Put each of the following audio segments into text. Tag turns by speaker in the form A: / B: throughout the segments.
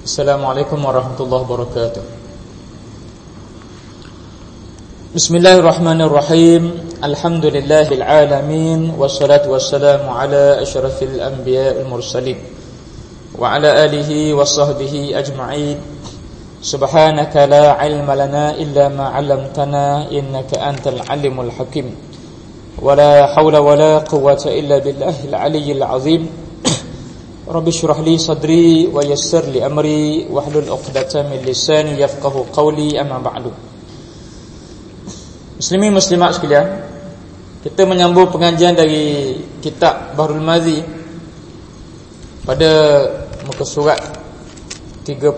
A: Assalamualaikum warahmatullahi wabarakatuh. Bismillahirrahmanirrahim. Alhamdulillahil alamin, wassalatu wassalamu ala asyrafil anbiya'il mursalin wa ala alihi washabbihi ajma'in. Subhanaka la ilma lana illa ma 'allamtana innaka antal alimul hakim. Wala haula wala quwwata illa billahil aliyyil azim. Rabbi syrah li sadri wa yassir li amri wahlul 'uqdatam min lisani yafqahu qawli, amma ba'du. Muslimin muslimat sekalian, kita menyambung pengajian dari kitab Bahrul Mazi pada muka surat 35.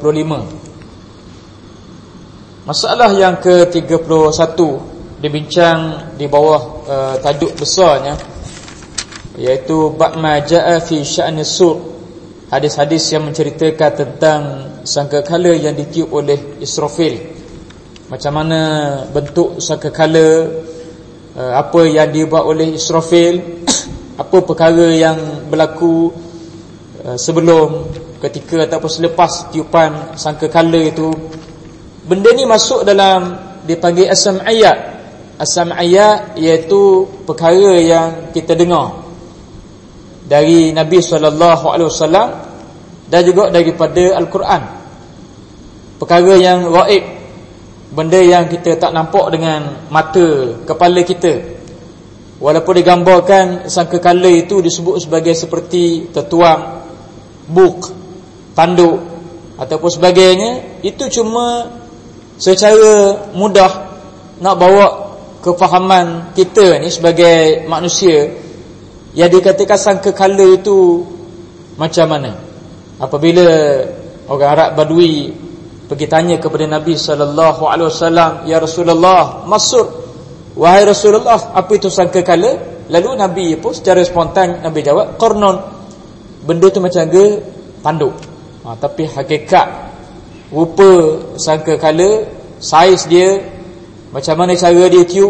A: Masalah yang ke-31 dibincang di bawah tajuk besarnya, iaitu bab ma jaa fi sya'ni sur, hadis-hadis yang menceritakan tentang sangkakala yang ditiup oleh Israfil. Macam mana bentuk sangkakala, apa yang dibuat oleh Israfil, apa perkara yang berlaku sebelum, ketika ataupun selepas tiupan sangkakala itu. Benda ni masuk dalam dipanggil as-sam'iyat. As-sam'iyat iaitu perkara yang kita dengar dari Nabi SAW dan juga daripada Al-Quran. Perkara yang gaib, benda yang kita tak nampak dengan mata kepala kita, walaupun digambarkan sangkakala itu disebut sebagai seperti tertuang, buk, tanduk ataupun sebagainya. Itu cuma secara mudah nak bawa kefahaman kita ni sebagai manusia yang dikatakan sangkakala itu macam mana. Apabila orang Arab Badui pergi tanya kepada Nabi SAW, "Ya Rasulullah, maksud, wahai Rasulullah, apa itu sangkakala?" Lalu Nabi pun secara spontan Nabi jawab, "Qarnun." Benda tu macam ke tanduk. Tapi hakikat rupa sangkakala, saiz dia, macam mana cara dia tiup,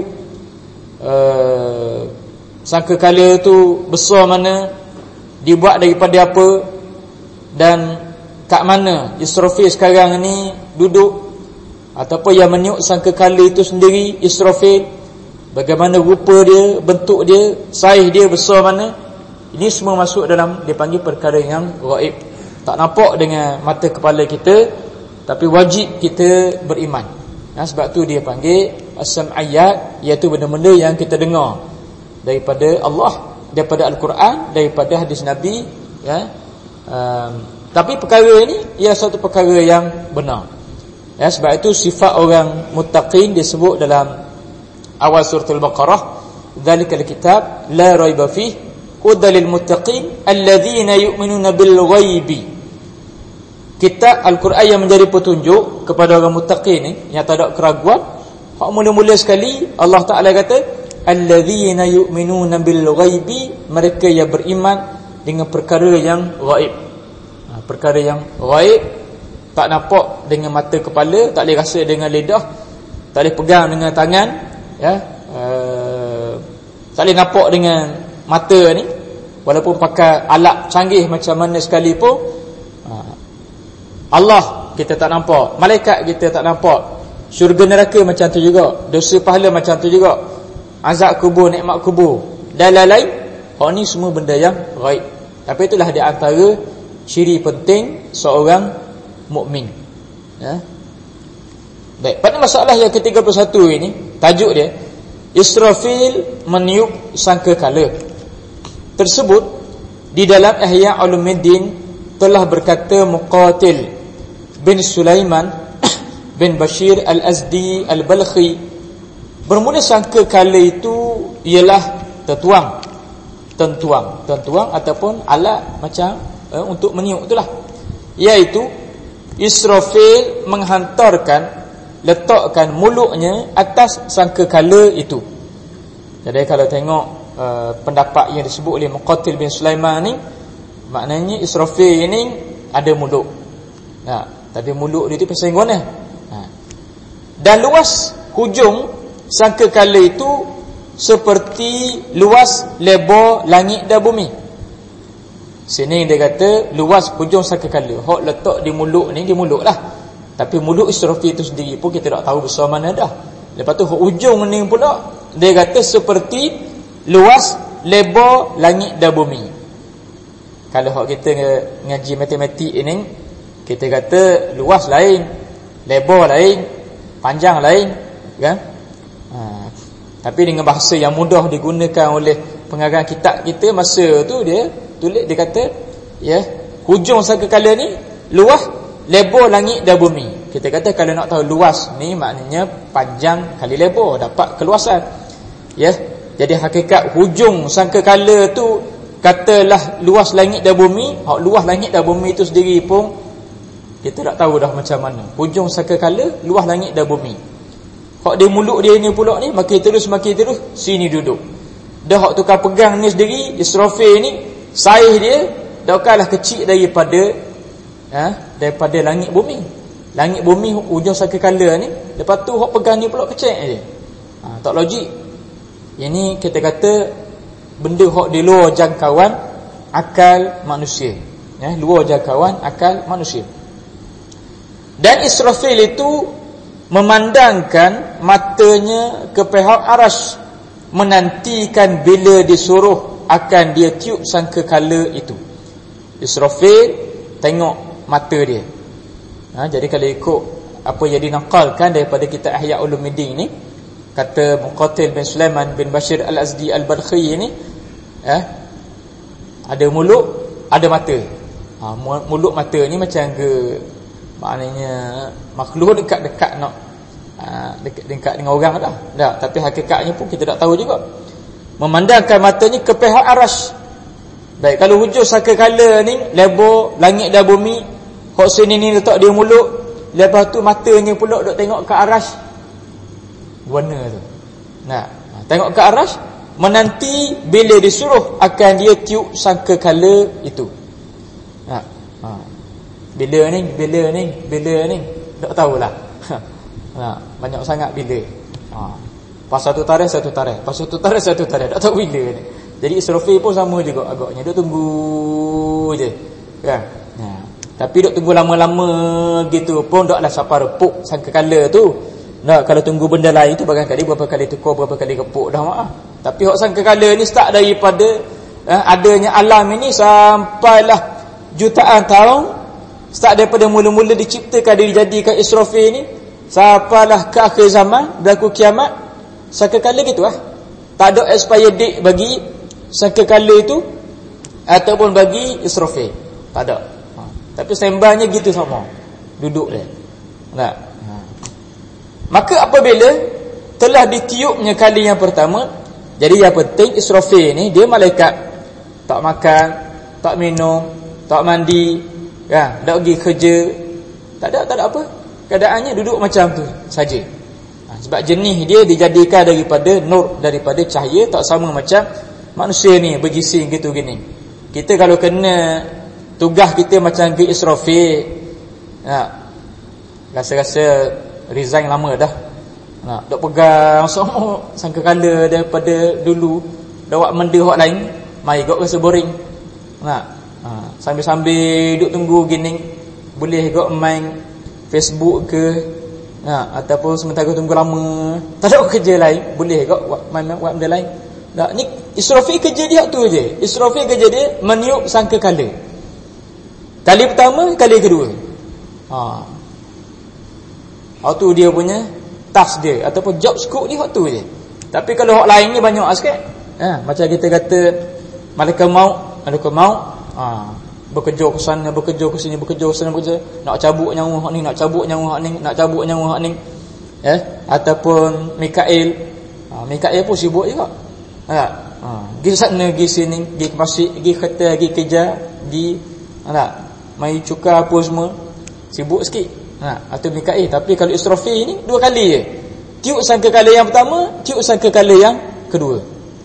A: sangkakala tu besar mana, dibuat daripada apa, dan kat mana Israfil sekarang ni duduk, ataupun yang meniup sangkakala itu sendiri Israfil, bagaimana rupa dia, bentuk dia, saiz dia besar mana. Ini semua masuk dalam dipanggil perkara yang gaib, tak nampak dengan mata kepala kita, tapi wajib kita beriman. Sebab tu dia panggil as-sam'iyat, iaitu benda-benda yang kita dengar daripada Allah, daripada Al-Quran, daripada hadis Nabi, ya. Tapi perkara ini ia satu perkara yang benar, ya. Sebab itu sifat orang muttaqin disebut dalam awal surah Al-Baqarah, "Dzalikal kitab la raiba fihi hudal lil muttaqin alladzina yu'minuna bil ghaibi." Kitab Al-Quran yang menjadi petunjuk kepada orang muttaqin ni, yang tak ada keraguan. Hak mula-mula sekali Allah Ta'ala kata, alladzina yu'minuna bil ghaibi, mereka yang beriman dengan perkara yang gaib. Perkara yang gaib, tak nampak dengan mata kepala, tak boleh rasa dengan lidah, tak boleh pegang dengan tangan, ya. Tak boleh nampak dengan mata ni, walaupun pakai alat canggih macam mana sekalipun. Allah kita tak nampak, malaikat kita tak nampak, syurga neraka macam tu juga, dosa pahala macam tu juga, azab kubur, nikmat kubur dan lain-lain. Ni semua benda yang gaib. Tapi itulah di antara ciri penting seorang mukmin, ya. Baik, pada masalah yang ke-31 ini, tajuk dia Israfil meniup sangkakala. Tersebut di dalam Ihya Ulumuddin telah berkata Muqatil bin Sulaiman bin Bashir Al-Azdi Al-Balkhi, bermula sangkakala itu ialah tentuang ataupun alat macam untuk meniup itulah, iaitu Israfil letakkan mulutnya atas sangkakala itu. Jadi kalau tengok pendapat yang disebut oleh Muqatil bin Sulaiman ni, maknanya Israfil ini ada mulut, tapi mulut dia tu pasal guna. Dan luas hujung sangkakala itu seperti luas lebar langit dan bumi. Sini dia kata luas hujung sangkakala. Hak letak di mulut ni, di mulut lah. Tapi mulut Israfil itu sendiri pun kita tak tahu besar mana dah. Lepas tu hak ujung ni pula dia kata seperti luas lebar langit dan bumi. Kalau hak kita ngaji matematik ini, kita kata luas lain, lebar lain, panjang lain, kan? Tapi dengan bahasa yang mudah digunakan oleh pengarang kitab kita masa tu, dia tulis, dia kata ya, hujung sangkakala ni luas lebar langit dan bumi. Kita kata kalau nak tahu luas ni maknanya panjang kali lebar, dapat keluasan. Ya. Jadi hakikat hujung sangkakala tu katalah luas langit dan bumi. Hak luas langit dan bumi itu sendiri pun kita tak tahu dah macam mana. Hujung sangkakala luas langit dan bumi. Hak di mulut dia ni pula ni makin terus sini duduk. Dah hak tukar pegang ni sendiri Israfil ni, saiz dia dah kalah kecil daripada langit bumi. Langit bumi hujung sangkakala ni, lepas tu hak pegang ni pula kecil je. Tak logik. Ini kita kata benda hak di luar jangkauan akal manusia. Ya, luar jangkauan akal manusia. Dan Israfil itu memandangkan matanya ke pihak arasy, menantikan bila disuruh akan dia tiup sangkakala itu. Israfil tengok mata dia. Jadi kalau ikut apa yang dinakalkan daripada kitab Ihya Ulumuddin ni, kata Muqatil bin Sulaiman bin Bashir Al-Azdi Al-Balkhi ni, ada mulut, ada mata. Mulut mata ni macam ke, maknanya makhluk dekat-dekat nak dekat dengan orang dah. Tapi hakikatnya pun kita tak tahu juga. Memandangkan matanya ke pihak arasy. Baik, kalau hujung sangkakala ni lebar langit dan bumi, hak sini ni letak dia mulut, lepas tu matanya pula duk tengok ke arasy. Warna tu. Tengok ke arasy, menanti bila disuruh akan dia tiup sangkakala itu. Bila ni tak tahulah. Banyak sangat bila. Pas satu tarikh tak tahu bila ni. Jadi Israfil pun sama juga agaknya, duk tunggu je, kan? Tapi duk tunggu lama-lama gitu pun taklah sampai repuk sangkakala tu. Kalau tunggu benda lain tu barangkali berapa kali tukar, berapa kali repuk dah maaf. Tapi hak sangkakala ni start daripada adanya alam ini sampailah jutaan tahun. Start daripada mula-mula diciptakan, dijadikan Israfil ni, sampailah ke akhir zaman, berlaku kiamat, sangkakala gitu lah. Tak ada expire date bagi sangkakala itu ataupun bagi Israfil. Tak ada. Tapi sembahnya gitu sama. Duduk dia. Maka apabila telah ditiupnya kali yang pertama, jadi yang penting Israfil ni dia malaikat, tak makan, tak minum, tak mandi, tak pergi kerja, tak ada apa. Keadaannya duduk macam tu saja. Sebab jenis dia dijadikan daripada nur, daripada cahaya, tak sama macam manusia ni bergising gitu gini. Kita kalau kena tugas kita macam ke Israfil, rasa-rasa resign lama dah. Dok pegang semua sangkakala daripada dulu, dak benda hak lain, mai gak rasa boring. Sambil-sambil duk tunggu gini, boleh gak main Facebook ke, ataupun sementara tunggu lama, tak ada kerja lain, boleh gak buat benda lain. Ni Israfil kerja dia tu je. Israfil kerja dia meniup sangkakala. Kali pertama, kali kedua. Tu dia punya task dia ataupun job scope dia hak tu je. Tapi kalau hak lain ni banyak sikit. Macam kita kata malaikat maut, bekerja ke sana, bekerja ke sini, bekerja ke sana, nak cabut nyawa hak ni, nak cabut nyawa hak ni, nak cabut nyawa hak ni. Ataupun Mikail. Mikail pun sibuk juga. Pergi sana, pergi sini, pergi ke masjid, pergi kereta, pergi kerja, pergi mai cukai apa semua. Sibuk sikit. Atau Mikail. Tapi kalau Israfil ni 2 kali je. Tiup sangkakala yang pertama, tiup sangkakala yang kedua.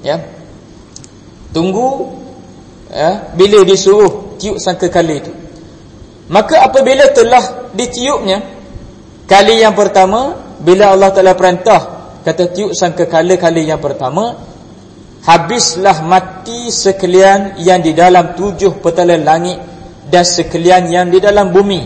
A: Tunggu bila disuruh tiup sangkakala itu. Maka apabila telah ditiupnya kali yang pertama, bila Allah Ta'ala perintah kata tiup sangkakala kali yang pertama, habislah mati sekalian yang di dalam 7 petala langit dan sekalian yang di dalam bumi.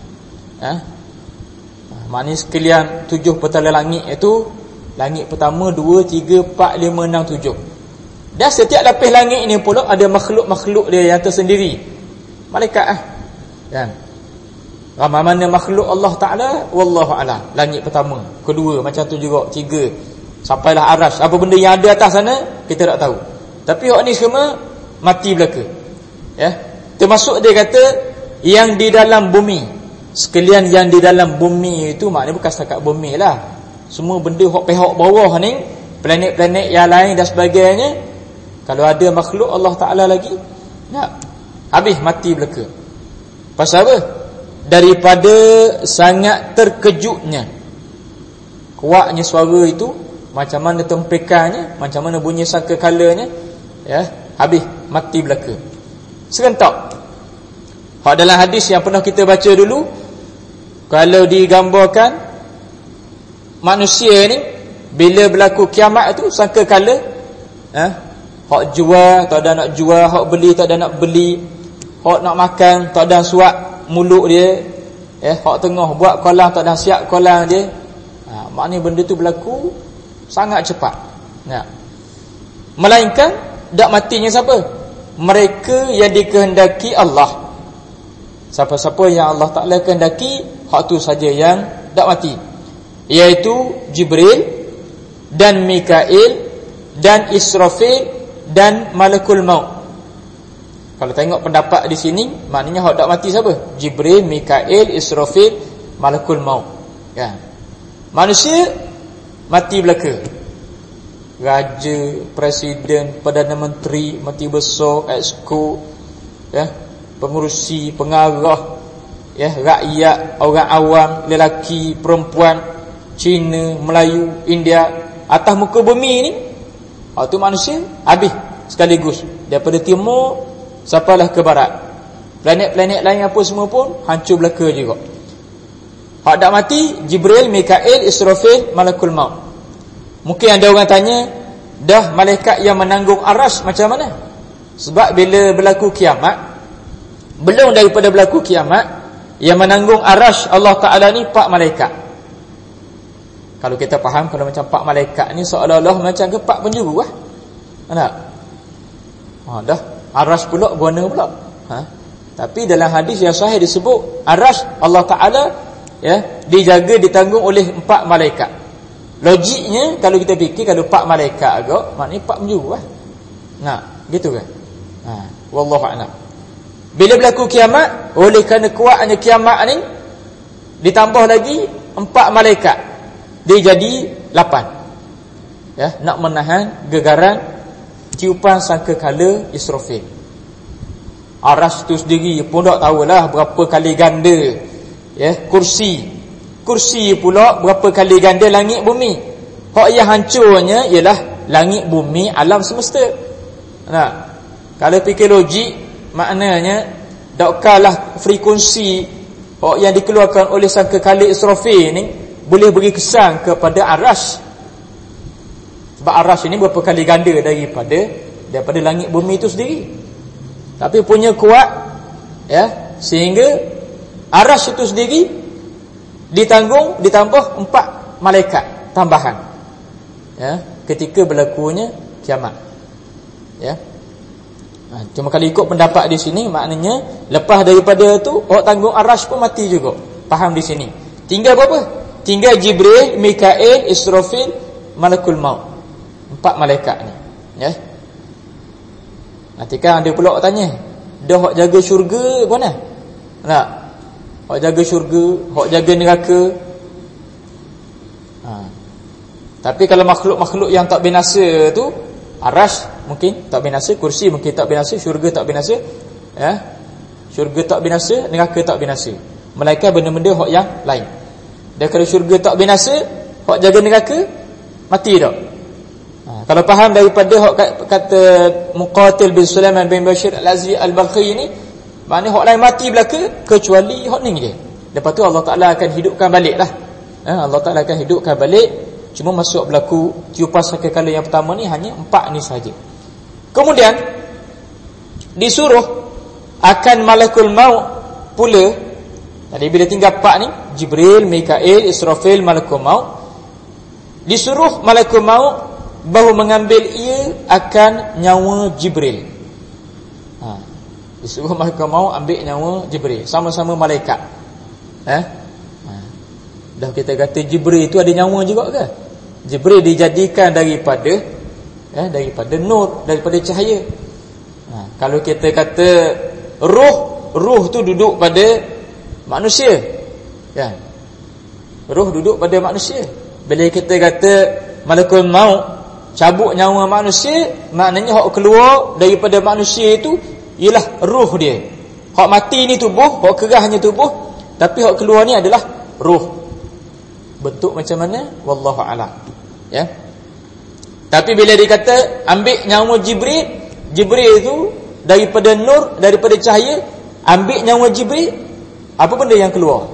A: Maknanya sekalian 7 petala langit itu langit pertama, 2, 3, 4, 5, 6, 7. Dan setiap lapis langit ini pula ada makhluk-makhluk dia yang tersendiri. Malaikat kan. Mana makhluk Allah Ta'ala, wallahu a'lam. Langit pertama, kedua macam tu juga, 3 sampailah aras. Apa benda yang ada atas sana kita tak tahu. Tapi hak ni semua mati belaka. Termasuk dia kata yang di dalam bumi. Sekalian yang di dalam bumi itu maknanya bukan setakat bumi lah. Semua benda hak pihak bawah ni, planet-planet yang lain dan sebagainya, kalau ada makhluk Allah Ta'ala lagi, habis mati belaka. Pasal apa? Daripada sangat terkejutnya, kuatnya suara itu, macam mana tempekannya, macam mana bunyi sangkakalanya, habis mati belaka. Serentak. Hak dalam hadis yang pernah kita baca dulu, kalau digambarkan manusia ni bila berlaku kiamat tu sangkakala, hak jual tak ada nak jual, hak beli tak ada nak beli, hak nak makan tak ada suap mulut dia, hak tengah buat kolam tak ada siap kolam dia. Maknanya benda tu berlaku sangat cepat. Melainkan dak matinya siapa? Mereka yang dikehendaki Allah. Siapa-siapa yang Allah Ta'ala kehendaki, hak tu saja yang dak mati, iaitu Jibril dan Mikail dan Israfil dan Malakul Maut. Kalau tengok pendapat di sini, maknanya hak dak mati siapa? Jibril, Mikail, Israfil, Malakul Maut. Manusia mati belaka. Raja, presiden, perdana menteri, menteri besar, exco, pengurusi, pengarah, rakyat, orang awam, lelaki, perempuan, Cina, Melayu, India, atas muka bumi ni, tu manusia habis sekaligus. Daripada timur sampailah ke barat. Planet-planet lain apa semua pun hancur belaka juga. Hak dak mati Jibril, Mikail, Israfil, Malakul Maut. Mungkin ada orang tanya, dah malaikat yang menanggung aras macam mana? Sebab bila berlaku kiamat, belum daripada berlaku kiamat, yang menanggung aras Allah Ta'ala ni 4 malaikat. Kalau kita faham, kalau macam 4 malaikat ni seolah-olah macam ke 4 penjuru tak? Dah aras pula guna pula. Tapi dalam hadis yang sahih disebut aras Allah Ta'ala dijaga, ditanggung oleh 4 malaikat. Logiknya kalau kita fikir, kalau 4 malaikat agak, maknanya 4 penjuru gitu kan. Wallahu a'lam. Bila berlaku kiamat, oleh kerana kuatnya kiamat ni, ditambah lagi 4 malaikat, dia jadi 8. Nak menahan gegaran tiupan sangkakala Israfil. Aras tu sendiri pun tak tahulah berapa kali ganda. Kursi pula berapa kali ganda langit bumi. Hak yang hancurnya ialah langit bumi alam semesta. Kalau fikir logik, maknanya daklah frekuensi yang dikeluarkan oleh sangkakala Israfil ni boleh beri kesan kepada aras. Sebab aras ini berapa kali ganda daripada langit bumi itu sendiri. Tapi punya kuat, sehingga aras itu sendiri ditanggung, ditambah 4 malaikat tambahan ketika berlakunya kiamat. Cuma kalau ikut pendapat di sini, maknanya lepas daripada tu orang tanggung aras pun mati juga. Faham di sini. Tinggal berapa? Tinggal Jibril, Mikail, Israfil, Malakul Maut. 4 malaikat ni. Nanti kan ada pula tanya, dah hak jaga syurga mana? Hak jaga syurga, hak jaga neraka. Tapi kalau makhluk-makhluk yang tak binasa tu, aras mungkin tak binasa, kursi mungkin tak binasa, syurga tak binasa, syurga tak binasa, neraka tak binasa. Melainkan benda-benda hak yang lain. Dan kalau syurga tak binasa, hak jaga neraka mati dah. Kalau faham daripada hak kata Muqatil bin Sulaiman bin Bashir Al-Azzi Al-Balkhi ni, maknanya hak lain mati belaka kecuali hak ni dia. Lepas tu Allah Ta'ala akan hidupkan balik lah. Allah Ta'ala akan hidupkan balik Cuma masuk berlaku tiupan sangkakala yang pertama ni hanya 4 ni saja. Kemudian disuruh akan malakul maut pula. Jadi bila tinggal 4 ni, Jibril, Mikail, Israfil, malakul maut, disuruh malakul maut bahawa mengambil ia akan nyawa Jibril. Disuruh malakul maut ambil nyawa Jibril, sama-sama malaikat. Dah kita kata Jibril itu ada nyawa juga ke? Jibril dijadikan daripada nur, daripada cahaya. Kalau kita kata roh tu duduk pada manusia, kan? Roh duduk pada manusia. Bila kita kata malakul maut cabut nyawa manusia, maknanya hak keluar daripada manusia itu ialah roh dia. Hak mati ni tubuh, hak kerahnya tubuh, tapi hak keluar ni adalah roh. Bentuk macam mana? Wallahu a'lam. Ya. Tapi bila dia kata ambil nyawa Jibril itu daripada nur, daripada cahaya, ambil nyawa Jibril, apa benda yang keluar?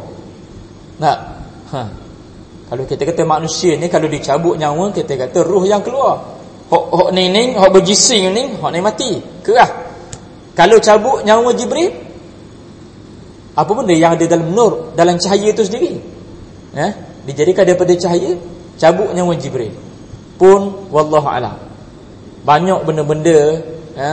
A: Kalau kita kata manusia ni kalau dicabut nyawa, kita kata roh yang keluar. Hak ni, hak berjising ni, hak ni mati, kerah. Kalau cabut nyawa Jibril, apa benda yang ada dalam nur, dalam cahaya itu sendiri? Dijadikan daripada cahaya, cabut nyawa Jibril. Pun wallahu a'lam. Banyak benda-benda,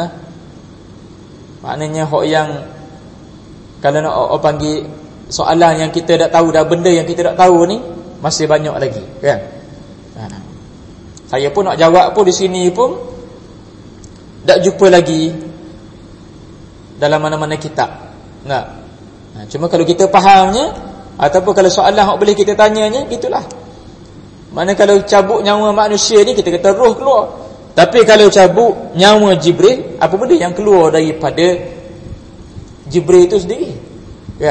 A: maknanya hak yang kalau nak orang panggil soalan yang kita tak tahu dah, benda yang kita tak tahu ni masih banyak lagi, kan? Saya pun nak jawab pun di sini pun tak jumpa lagi dalam mana-mana kitab. Cuma kalau kita fahamnya, ataupun kalau soalan hak boleh kita tanyanya, gitulah. Mana kalau cabut nyawa manusia ni, kita kata roh keluar. Tapi kalau cabut nyawa Jibril, apa benda yang keluar daripada Jibril itu sendiri? Ya.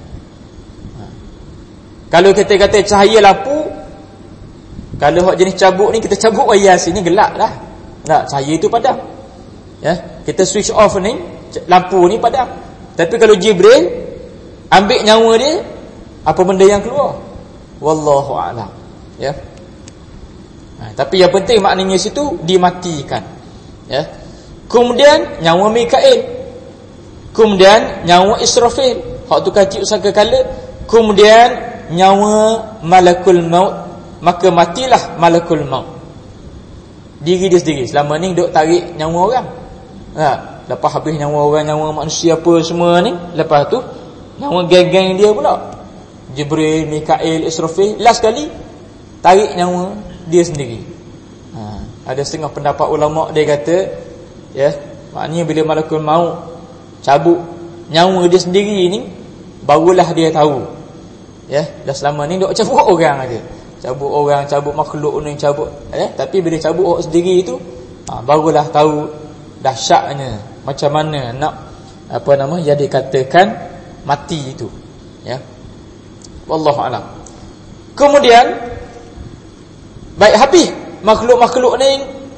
A: Kalau kita kata cahaya lampu, kalau hak jenis cabut ni, kita cabut wayar sini gelap lah. Cahaya itu padam. Ya, kita switch off ni, lampu ni padam. Tapi kalau Jibril ambil nyawa dia, apa benda yang keluar? Wallahu a'lam. Ya. Tapi yang penting maknanya situ dimatikan. Ya. Kemudian nyawa Mikail, kemudian nyawa Israfil, hak tu kacik sangkakala, kemudian nyawa malakul maut, maka matilah malakul maut. Diri dia sendiri. Selama ni duk tarik nyawa orang. Lepas habis nyawa orang, nyawa manusia apa semua ni, lepas tu nyawa geng-geng dia pula, Jibril, Mikail, Israfil, last kali tarik nyawa dia sendiri. Ada setengah pendapat ulama dia kata, ya, maknanya bila malakul maut cabut nyawa dia sendiri ni, barulah dia tahu. Ya, dah selama ni duk cabut orang aja. Cabut orang, cabut makhluk ni, cabut, tapi bila cabut orang sendiri itu, barulah tahu dahsyatnya macam mana nak yang dikatakan mati itu. Ya. Wallahu a'lam. Kemudian baik habis makhluk-makhluk ni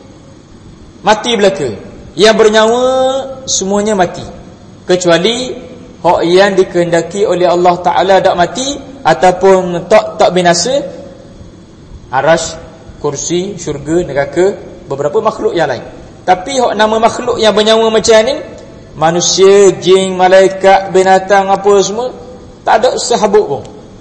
A: mati belaka. Yang bernyawa semuanya mati, kecuali hak yang dikehendaki oleh Allah Taala tak mati ataupun tak binasa. Arash, kursi, syurga, neraka, beberapa makhluk yang lain. Tapi hak nama makhluk yang bernyawa macam ni, manusia, jin, malaikat, binatang apa semua, tak ada sehabuk pun.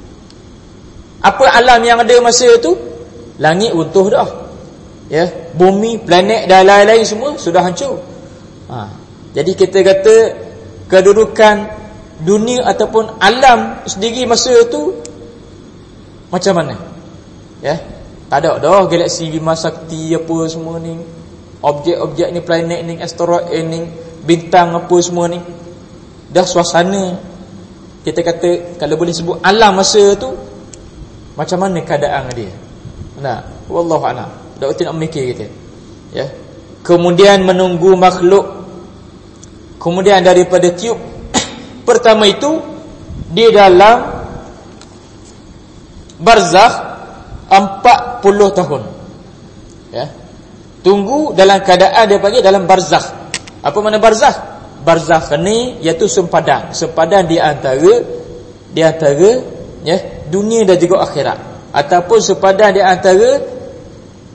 A: Apa alam yang ada masa tu? Langit runtuh dah. Ya, bumi, planet dan lain-lain semua sudah hancur. Jadi kita kata kedudukan dunia ataupun alam sendiri masa tu macam mana? Ya, tak ada dah galaksi Bima Sakti apa semua ni, objek-objek ni, planet ni, asteroid ni, bintang apa semua ni. Dah suasana kita kata kalau boleh sebut alam masa tu macam mana keadaan dia. Wallahu a'lam. Tak betul nak memikir kita. Ya. Kemudian menunggu makhluk. Kemudian daripada tiup pertama itu di dalam barzakh 40 tahun. Ya. Tunggu dalam keadaan dia panggil dalam barzakh. Apa makna barzakh? Barzakh ni iaitu sempadan. Sempadan di antara ya, dunia dan juga akhirat, ataupun sepadan di antara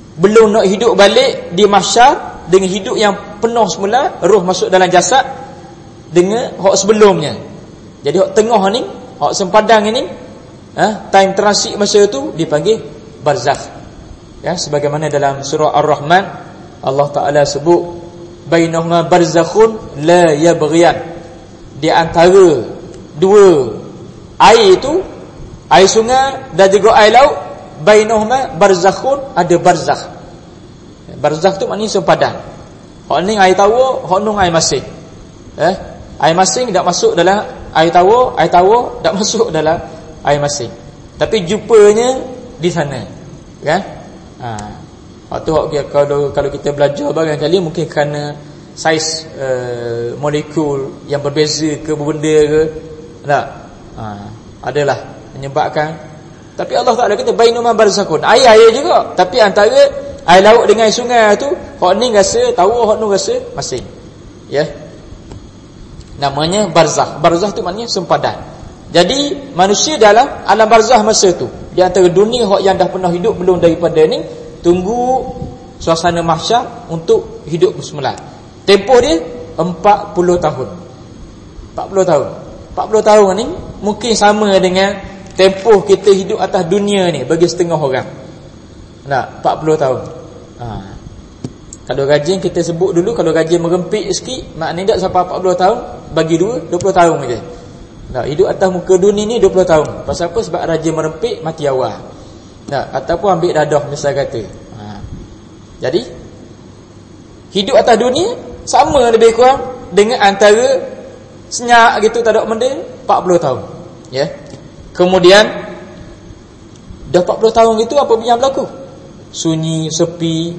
A: belum nak hidup balik di mahsyar dengan hidup yang penuh semula, roh masuk dalam jasad dengan hak sebelumnya. Jadi hak tengah ni, hak sempadan ini, time transit masa tu dipanggil barzakh. Ya, sebagaimana dalam surah Ar-Rahman Allah Taala sebut bainahuma barzakhun la yabghiyan. Di antara dua air itu, air sungai dan juga air laut, bainahuma barzakhun, ada barzakh. Barzakh tu maknanya sempadan. Hak ni air tawar, hak nun air masin. Air masin tak masuk dalam air tawar tak masuk dalam air masin. Tapi jumpanya di sana. Kan? Waktu kalau kita belajar barangkali mungkin kerana saiz molekul yang berbeza ke benda ke, tak? Adalah menyebabkan. Tapi Allah Taala kata bainuma barzakhun, air juga, tapi antara air laut dengan air sungai tu, hak ni rasa tawar, hak ni rasa masin. Ya. Namanya barzakh. Barzakh tu maknanya sempadan. Jadi manusia dalam alam barzakh masa tu, di antara dunia hak yang dah pernah hidup belum daripada ni, tunggu suasana mahsyar untuk hidup bersemula. Tempoh dia 40 tahun. 40 tahun. 40 tahun ni mungkin sama dengan tempoh kita hidup atas dunia ni bagi setengah orang. Nak 40 tahun. Kalau rajin kita sebut dulu, kalau rajin merempit sikit, maknanya tak sampai 40 tahun, bagi 2 20 tahun saja. Nah, hidup atas muka dunia ni 20 tahun. Pasal apa? Sebab rajin merempit, mati awal. Nah, ataupun ambil dadah misal kata. Jadi hidup atas dunia sama lebih kurang dengan antara senyap gitu tak ada benda 40 tahun. Ya. Kemudian dah 40 tahun gitu, apa yang berlaku? Sunyi, sepi,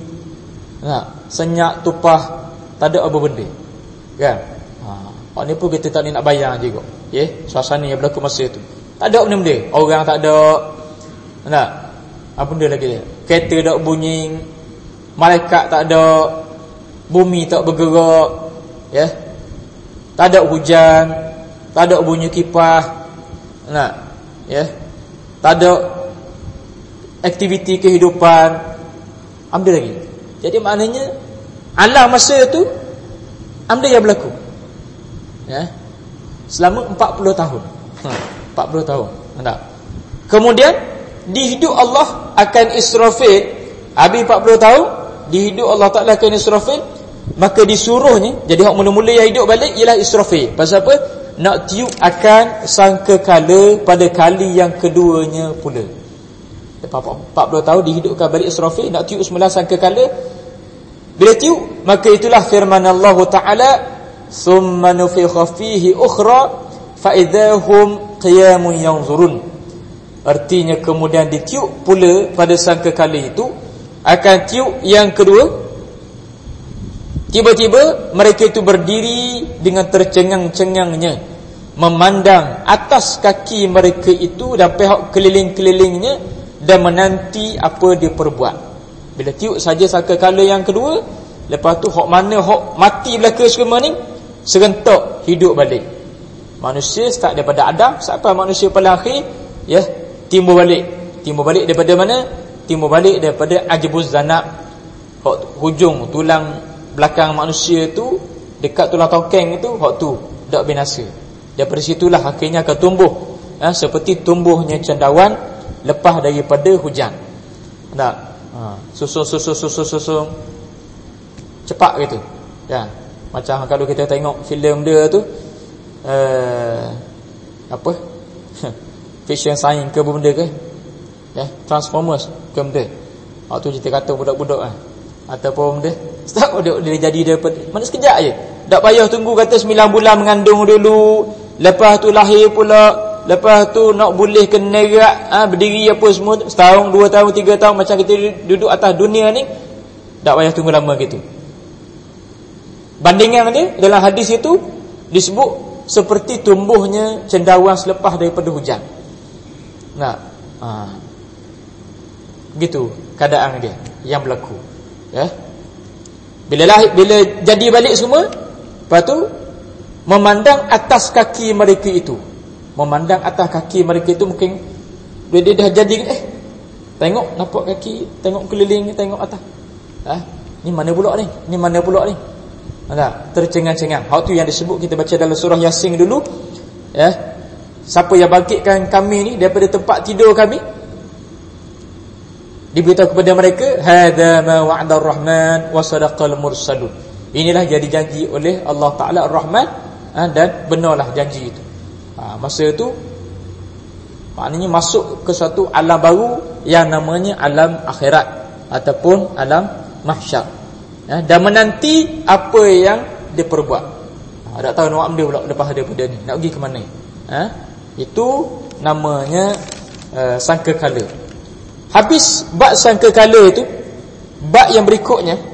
A: senyap, tupah, tak ada apa benda. Kan? Hak ni pun kita tak nak bayang juga. Ya, suasana yang berlaku masa tu. Tak ada benda-benda. Orang tak ada. Tak. Apa benda lagi dia? Kereta tak bunyi, malaikat tak ada, bumi tak bergerak, ya. Tak ada hujan, tak ada bunyi kipas. Nak, ya. Tak ada aktiviti kehidupan. Ambil lagi. Jadi maknanya alam masa tu ambil yang berlaku. Ya. Selama 40 tahun. 40 tahun. Tak. Kemudian dihidup Allah akan Israfil. Habis 40 tahun dihidup Allah Taala akan Israfil, maka disuruhnya. Jadi hak mula-mula yang hidup balik ialah Israfil. Pasal apa? Nak tiup akan sangkakala pada kali yang keduanya pula. 40 tahun dihidupkan balik Israfil, nak tiup semula sangkakala. Bila tiup, maka itulah firman Allah Taala, "Tsumma nufikha fihi ukhra fa idzahum qiyamun yanzurun." Artinya kemudian ditiup pula pada sangkakala itu, akan tiup yang kedua. Tiba-tiba mereka itu berdiri dengan tercengang-cengangnya, memandang atas kaki mereka itu dan pihak keliling-kelilingnya, dan menanti apa dia perbuat. Bila tiup saja sangkakala yang kedua, lepas tu hak mana hak mati belaka semua ni, serentak hidup balik. Manusia start daripada Adam sampai manusia paling akhir, ya, timbul balik. Timbul balik daripada mana? Timbul balik daripada ajbuz zanab. Hak hujung tulang belakang manusia tu, dekat tulang tokeng itu, hak tu dak binasa. Daripada situlah akhirnya akan tumbuh, seperti tumbuhnya cendawan lepas daripada hujan. Tak? Susun cepat gitu. Ya. Macam kalau kita tengok filem dia tu, apa? Fiction science ke benda ke? Ya, Transformers ke benda. Waktu kita kata budak-budak ataupun benda, start dia jadi daripada mana sekejap je. Tak payah tunggu kata 9 bulan mengandung dulu, lepas tu lahir pula, lepas tu nak boleh ke nerak, berdiri apa semua, setahun, 2 tahun, 3 tahun macam kita duduk atas dunia ni. Tak payah tunggu lama gitu. Bandingan dia dalam hadis itu disebut seperti tumbuhnya cendawan selepas daripada hujan. Nah, gitu keadaan dia yang berlaku. Ya. Bila jadi balik semua, lepas tu memandang atas kaki mereka itu. Memandang atas kaki mereka itu, mungkin bila dia dah jadi, Tengok nampak kaki, tengok keliling, tengok atas. Ni mana pula ni? Ni mana pula ni? Tercengang-cengang. Hal tu yang disebut, kita baca dalam surah Yasin dulu. Siapa yang bangkitkan kami ni daripada tempat tidur kami? Diberitahu kepada mereka, hadza ma wa'ada ar-rahman wa sadaqal mursalun. Inilah yang dijanji oleh Allah Taala Ar-Rahman, dan benarlah janji itu. Masa itu maknanya masuk ke suatu alam baru yang namanya alam akhirat ataupun alam mahsyar, dan menanti apa yang dia perbuat. Tak tahu nak ambil pula lepas daripada ni, nak pergi ke mana. Itu namanya sangkakala. Habis bab sangkakala itu, bab yang berikutnya